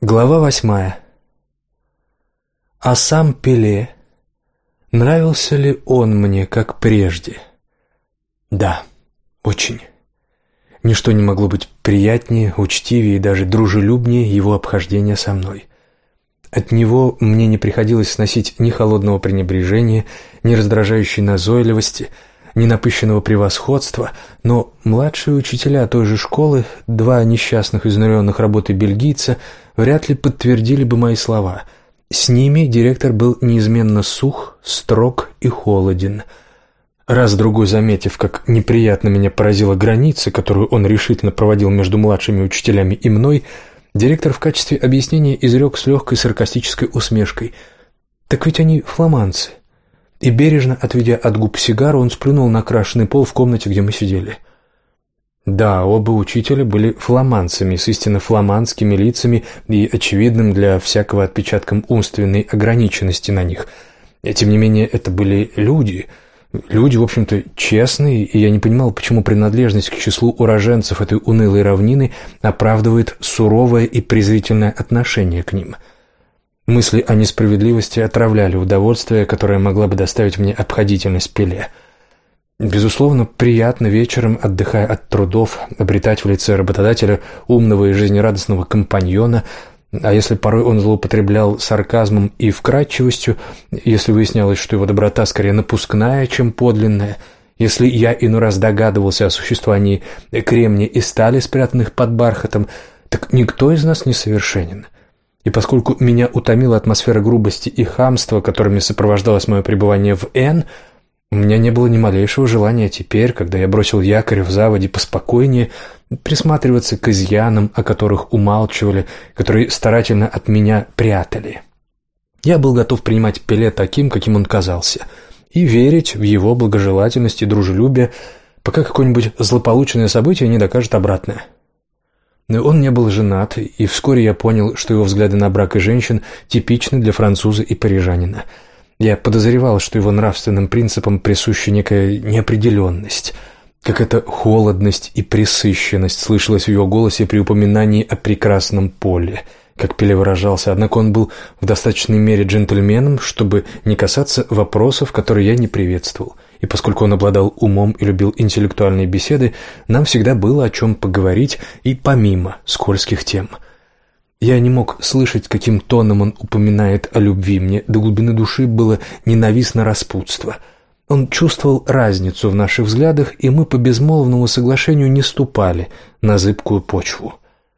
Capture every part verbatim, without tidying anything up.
Глава восьмая. А сам Пеле, нравился ли он мне, как прежде? Да, очень. Ничто не могло быть приятнее, учтивее и даже дружелюбнее его обхождения со мной. От него мне не приходилось сносить ни холодного пренебрежения, ни раздражающей назойливости, ни напыщенного превосходства, но младшие учителя той же школы, два несчастных изнуренных работой бельгийца, вряд ли подтвердили бы мои слова. С ними директор был неизменно сух, строг и холоден. Раз-другой заметив, как неприятно меня поразила граница, которую он решительно проводил между младшими учителями и мной, директор в качестве объяснения изрек с легкой саркастической усмешкой: «Так ведь они фламандцы». И бережно, отведя от губ сигару, он сплюнул на крашеный пол в комнате, где мы сидели. Да, оба учителя были фламандцами, с истинно фламандскими лицами и очевидным для всякого отпечатком умственной ограниченности на них. И, тем не менее, это были люди, люди, в общем-то, честные, и я не понимал, почему принадлежность к числу уроженцев этой унылой равнины оправдывает суровое и презрительное отношение к ним. Мысли о несправедливости отравляли удовольствие, которое могла бы доставить мне обходительность Пеле. Безусловно, приятно вечером, отдыхая от трудов, обретать в лице работодателя умного и жизнерадостного компаньона, а если порой он злоупотреблял сарказмом и вкрадчивостью, если выяснялось, что его доброта скорее напускная, чем подлинная, если я иной раз догадывался о существовании кремния и стали, спрятанных под бархатом, так никто из нас не совершенен. И поскольку меня утомила атмосфера грубости и хамства, которыми сопровождалось мое пребывание в Н, у меня не было ни малейшего желания теперь, когда я бросил якорь в заводе поспокойнее, присматриваться к изъянам, о которых умалчивали, которые старательно от меня прятали. Я был готов принимать Пеле таким, каким он казался, и верить в его благожелательность и дружелюбие, пока какое-нибудь злополучное событие не докажет обратное. Но он не был женат, и вскоре я понял, что его взгляды на брак и женщин типичны для француза и парижанина. Я подозревал, что его нравственным принципам присуща некая неопределенность, какая-то холодность и пресыщенность слышалась в его голосе при упоминании о прекрасном поле, как Пеле выражался, однако он был в достаточной мере джентльменом, чтобы не касаться вопросов, которые я не приветствовал. И поскольку он обладал умом и любил интеллектуальные беседы, нам всегда было о чем поговорить и помимо скользких тем. Я не мог слышать, каким тоном он упоминает о любви. Мне до глубины души было ненавистно распутство. Он чувствовал разницу в наших взглядах, и мы по безмолвному соглашению не ступали на зыбкую почву.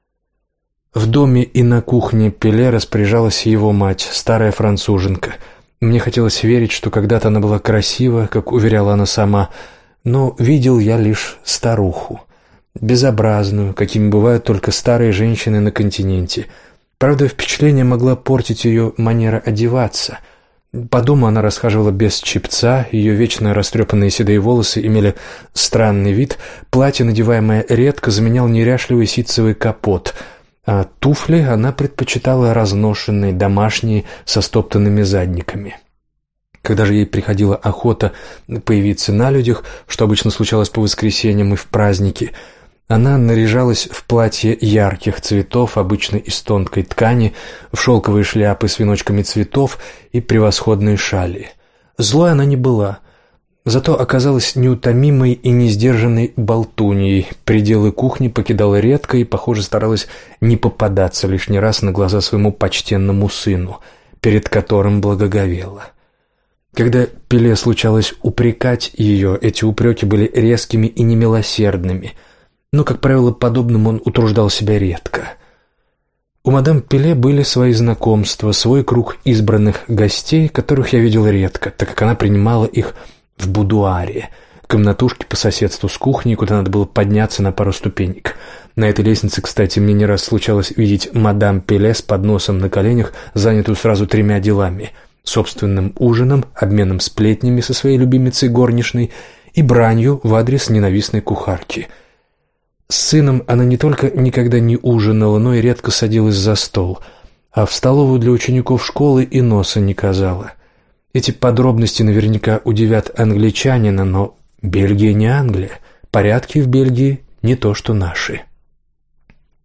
В доме и на кухне Пеле распоряжалась его мать, старая француженка. Мне хотелось верить, что когда-то она была красива, как уверяла она сама, но видел я лишь старуху, безобразную, какими бывают только старые женщины на континенте. Правда, впечатление могла портить ее манера одеваться. По дому она расхаживала без чепца, ее вечно растрепанные седые волосы имели странный вид, платье, надеваемое редко, заменял неряшливый ситцевый капот, а туфли она предпочитала разношенные, домашние, со стоптанными задниками. Когда же ей приходила охота появиться на людях, что обычно случалось по воскресеньям и в праздники, она наряжалась в платье ярких цветов, обычно из тонкой ткани, в шелковые шляпы с веночками цветов и превосходные шали. Злой она не была, зато оказалась неутомимой и несдержанной болтуньей, пределы кухни покидала редко и, похоже, старалась не попадаться лишний раз на глаза своему почтенному сыну, перед которым благоговела. Когда Пеле случалось упрекать ее, эти упреки были резкими и немилосердными, но, как правило, подобным он утруждал себя редко. У мадам Пеле были свои знакомства, свой круг избранных гостей, которых я видел редко, так как она принимала их в будуаре, комнатушке по соседству с кухней, куда надо было подняться на пару ступенек. На этой лестнице, кстати, мне не раз случалось видеть мадам Пеле с подносом на коленях, занятую сразу тремя делами — собственным ужином, обменом сплетнями со своей любимицей горничной и бранью в адрес ненавистной кухарки. С сыном она не только никогда не ужинала, но и редко садилась за стол, а в столовую для учеников школы и носа не казала. Эти подробности наверняка удивят англичанина, но Бельгия не Англия, порядки в Бельгии не то что наши.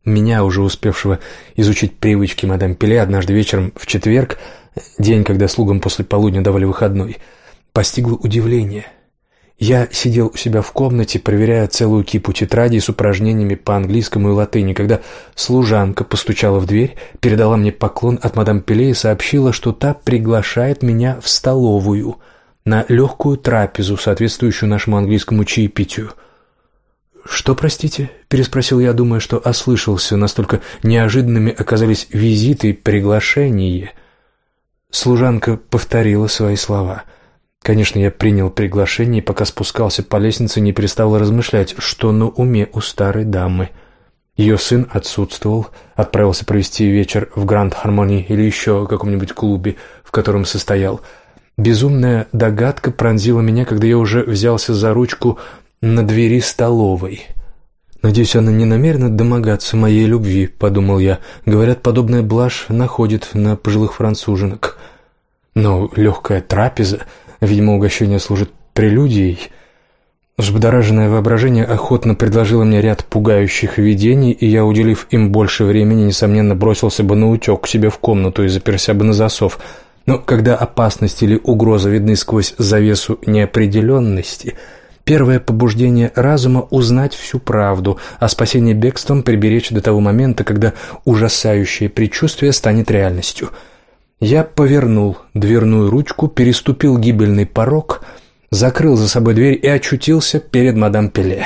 Меня, уже успевшего изучить привычки мадам Пеле, однажды вечером в четверг, день, когда слугам после полудня давали выходной, постигло удивление. Я сидел у себя в комнате, проверяя целую кипу тетрадей с упражнениями по английскому и латыни, когда служанка постучала в дверь, передала мне поклон от мадам Пеле и сообщила, что та приглашает меня в столовую на легкую трапезу, соответствующую нашему английскому чаепитию. «Что, простите?» — переспросил я, думая, что ослышался, настолько неожиданными оказались визиты и приглашения. Служанка повторила свои слова. Конечно, я принял приглашение и, пока спускался по лестнице, не переставал размышлять, что на уме у старой дамы. Ее сын отсутствовал, отправился провести вечер в Гранд Хармони или еще в каком-нибудь клубе, в котором состоял. Безумная догадка пронзила меня, когда я уже взялся за ручку на двери столовой. «Надеюсь, она не намерена домогаться моей любви», — подумал я. «Говорят, подобная блажь находит на пожилых француженок. Но легкая трапеза, видимо, угощение служит прелюдией». Взбудораженное воображение охотно предложило мне ряд пугающих видений, и я, уделив им больше времени, несомненно, бросился бы наутек к себе в комнату и заперся бы на засов. Но когда опасность или угроза видны сквозь завесу неопределенности, первое побуждение разума — узнать всю правду, а спасение бегством приберечь до того момента, когда ужасающее предчувствие станет реальностью. Я повернул дверную ручку, переступил гибельный порог, закрыл за собой дверь и очутился перед мадам Пеле.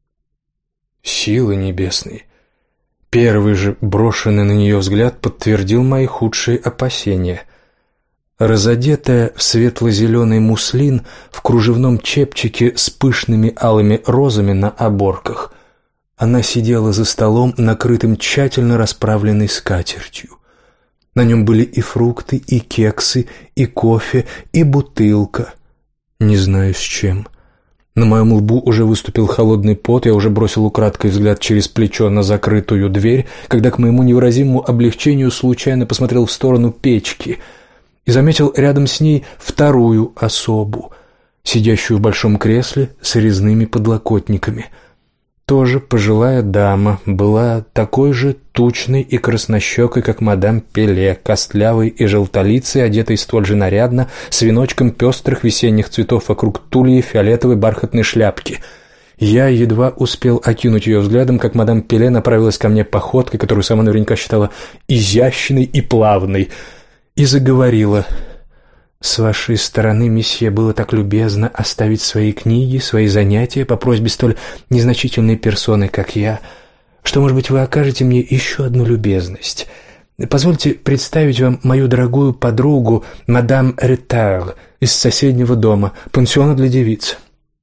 Силы небесные! Первый же брошенный на нее взгляд подтвердил мои худшие опасения. Разодетая в светло-зеленый муслин, в кружевном чепчике с пышными алыми розами на оборках, она сидела за столом, накрытым тщательно расправленной скатертью. На нем были и фрукты, и кексы, и кофе, и бутылка. Не знаю с чем. На моем лбу уже выступил холодный пот, я уже бросил украдкой взгляд через плечо на закрытую дверь, когда к моему невыразимому облегчению случайно посмотрел в сторону печки и заметил рядом с ней вторую особу, сидящую в большом кресле с резными подлокотниками. Тоже пожилая дама, была такой же тучной и краснощекой, как мадам Пеле, костлявой и желтолицей, одетой столь же нарядно, с веночком пестрых весенних цветов вокруг тульи фиолетовой бархатной шляпки. Я едва успел окинуть ее взглядом, как мадам Пеле направилась ко мне походкой, которую сама наверняка считала изящной и плавной, и заговорила: «С вашей стороны, месье, было так любезно оставить свои книги, свои занятия по просьбе столь незначительной персоны, как я, что, может быть, вы окажете мне еще одну любезность. Позвольте представить вам мою дорогую подругу, мадам Ретар, из соседнего дома, пансиона для девиц».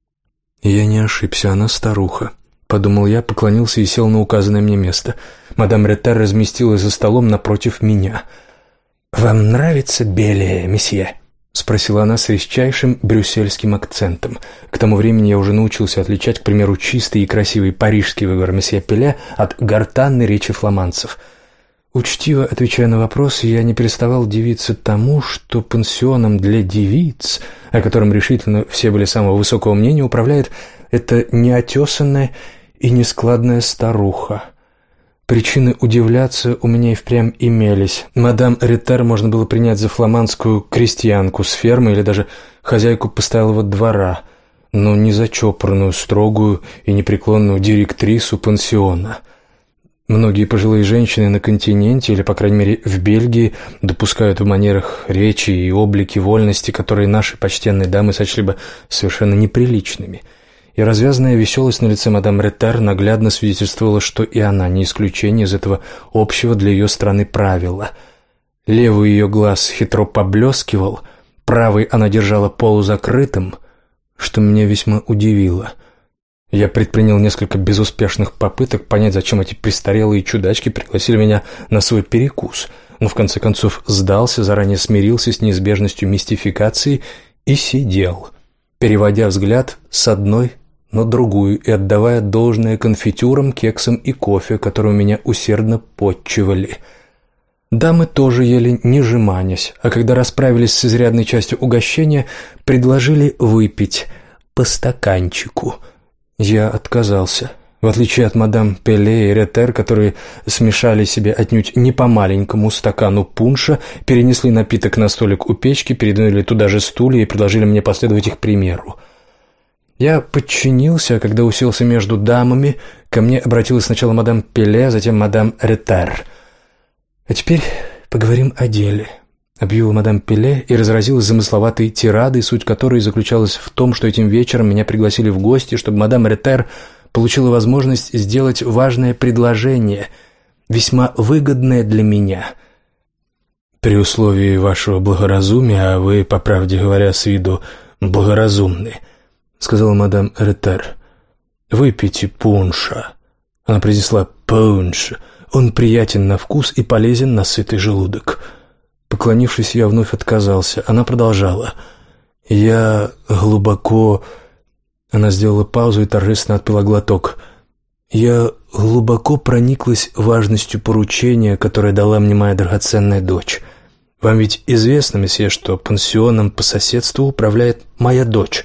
Я не ошибся, она старуха, подумал я, поклонился и сел на указанное мне место. Мадам Ретар разместилась за столом напротив меня. «Вам нравится белее, месье?» — спросила она с резчайшим брюссельским акцентом. К тому времени я уже научился отличать, к примеру, чистый и красивый парижский выговор месье Пеле от гортанной речи фламандцев. Учтиво отвечая на вопрос, я не переставал дивиться тому, что пансионом для девиц, о котором решительно все были самого высокого мнения, управляет эта неотесанная и нескладная старуха. Причины удивляться у меня и впрямь имелись. Мадам Ретар можно было принять за фламандскую крестьянку с фермы или даже хозяйку постоялого двора, но не за чопорную, строгую и непреклонную директрису пансиона. Многие пожилые женщины на континенте, или, по крайней мере, в Бельгии, допускают в манерах речи и облике вольности, которые наши почтенные дамы сочли бы совершенно неприличными. И развязанная веселость на лице мадам Ретар наглядно свидетельствовала, что и она не исключение из этого общего для ее страны правила. Левый ее глаз хитро поблескивал, правый она держала полузакрытым, что меня весьма удивило. Я предпринял несколько безуспешных попыток понять, зачем эти престарелые чудачки пригласили меня на свой перекус, но в конце концов сдался, заранее смирился с неизбежностью мистификации и сидел, переводя взгляд с одной на другую и отдавая должное конфитюрам, кексам и кофе, которые меня усердно подчивали. Дамы тоже ели, не жеманясь, а когда расправились с изрядной частью угощения, предложили выпить по стаканчику. Я отказался. В отличие от мадам Пеле и Ретер, которые смешали себе отнюдь не по маленькому стакану пунша, перенесли напиток на столик у печки, передвинули туда же стулья и предложили мне последовать их примеру. Я подчинился, а когда уселся между дамами, ко мне обратилась сначала мадам Пеле, а затем мадам Ретер. «А теперь поговорим о деле», — объявила мадам Пеле и разразилась замысловатой тирадой, суть которой заключалась в том, что этим вечером меня пригласили в гости, чтобы мадам Ретер получила возможность сделать важное предложение, весьма выгодное для меня. «При условии вашего благоразумия, а вы, по правде говоря, с виду благоразумны», — сказала мадам Ретер. «Выпейте пунша». Она произнесла «пунш». Он приятен на вкус и полезен на сытый желудок. Поклонившись, я вновь отказался. Она продолжала. «Я глубоко...» Она сделала паузу и торжественно отпила глоток. «Я глубоко прониклась важностью поручения, которое дала мне моя драгоценная дочь. Вам ведь известно, месье, что пансионом по соседству управляет моя дочь».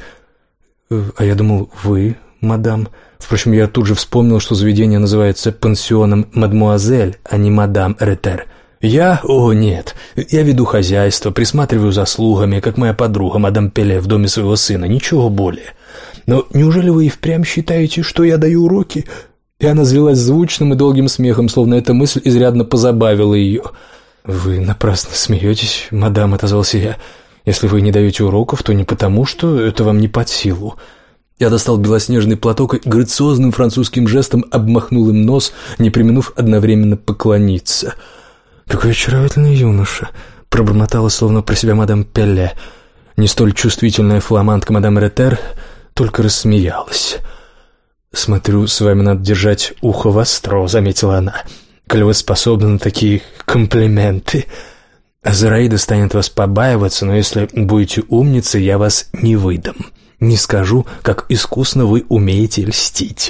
«А я думал, вы, мадам...» Впрочем, я тут же вспомнил, что заведение называется пансионом «Мадмуазель», а не «Мадам Ретер». «Я? О, нет. Я веду хозяйство, присматриваю за слугами, как моя подруга, мадам Пеле, в доме своего сына. Ничего более. Но неужели вы и впрямь считаете, что я даю уроки?» И она взвилась звучным и долгим смехом, словно эта мысль изрядно позабавила ее. «Вы напрасно смеетесь, мадам», — отозвался я. «Если вы не даете уроков, то не потому, что это вам не под силу». Я достал белоснежный платок и грациозным французским жестом обмахнул им нос, не преминув одновременно поклониться. «Какой очаровательный юноша!» — пробормотала словно про себя мадам Пеле. Не столь чувствительная фламандка мадам Ретер только рассмеялась. «Смотрю, с вами надо держать ухо востро», — заметила она. «Коль вы способны на такие комплименты. Зораида станет вас побаиваться, но если будете умницей, я вас не выдам. Не скажу, как искусно вы умеете льстить.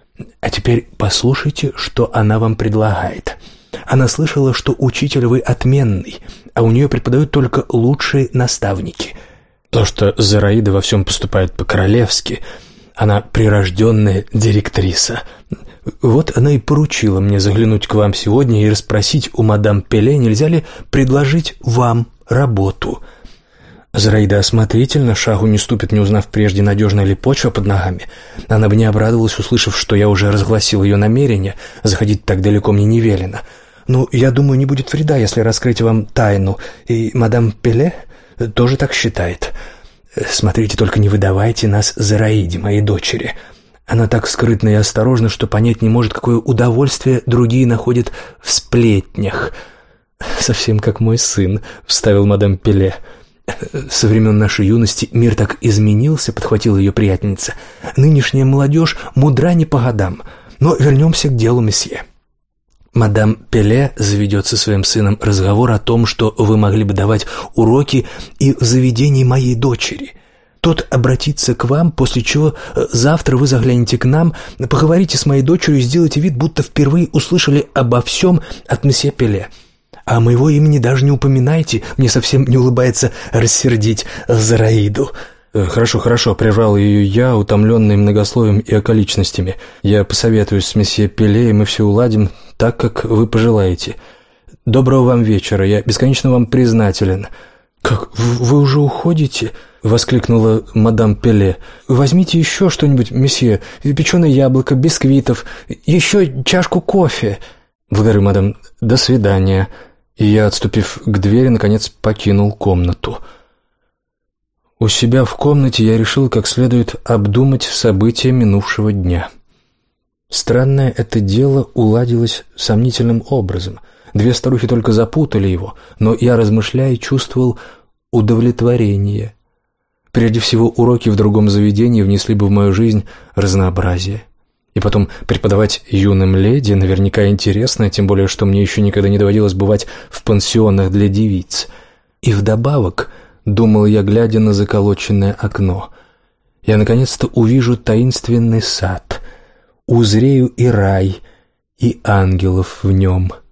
А теперь послушайте, что она вам предлагает. Она слышала, что учитель вы отменный, а у нее преподают только лучшие наставники. То, что Зораида во всем поступает по-королевски, она прирожденная директриса. Вот она и поручила мне заглянуть к вам сегодня и расспросить у мадам Пеле, нельзя ли предложить вам работу». Зораида осмотрительно, шагу не ступит, не узнав прежде, надежная ли почва под ногами. Она бы не обрадовалась, услышав, что я уже разгласил ее намерение, заходить так далеко мне не велено. Ну, я думаю, не будет вреда, если раскрыть вам тайну, и мадам Пеле тоже так считает. Смотрите, только не выдавайте нас Зораиде, моей дочери. Она так скрытна и осторожна, что понять не может, какое удовольствие другие находят в сплетнях. «Совсем как мой сын», — вставил мадам Пеле. «Со времен нашей юности мир так изменился», — подхватила ее приятельница. «Нынешняя молодежь мудра не по годам. Но вернемся к делу, месье. Мадам Пеле заведет со своим сыном разговор о том, что вы могли бы давать уроки и в заведении моей дочери. Тот обратится к вам, после чего завтра вы заглянете к нам, поговорите с моей дочерью и сделайте вид, будто впервые услышали обо всем от месье Пеле. А моего имени даже не упоминайте, мне совсем не улыбается рассердить Зораиду». «Хорошо, хорошо», — прервал ее я, утомленный многословием и околичностями. «Я посоветуюсь с месье Пеле, и мы все уладим так, как вы пожелаете. Доброго вам вечера, я бесконечно вам признателен». «Как, вы уже уходите?» — воскликнула мадам Пеле. «Возьмите еще что-нибудь, месье, печеное яблоко, бисквитов, еще чашку кофе». «Благодарю, мадам, до свидания». И я, отступив к двери, наконец покинул комнату. У себя в комнате я решил как следует обдумать события минувшего дня. Странное это дело уладилось сомнительным образом. Две старухи только запутали его, но я, размышляя, чувствовал удовлетворение. Прежде всего, уроки в другом заведении внесли бы в мою жизнь разнообразие. И потом, преподавать юным леди наверняка интересно, тем более, что мне еще никогда не доводилось бывать в пансионах для девиц. И вдобавок, думал я, глядя на заколоченное окно, я наконец-то увижу таинственный сад, узрею и рай, и ангелов в нем.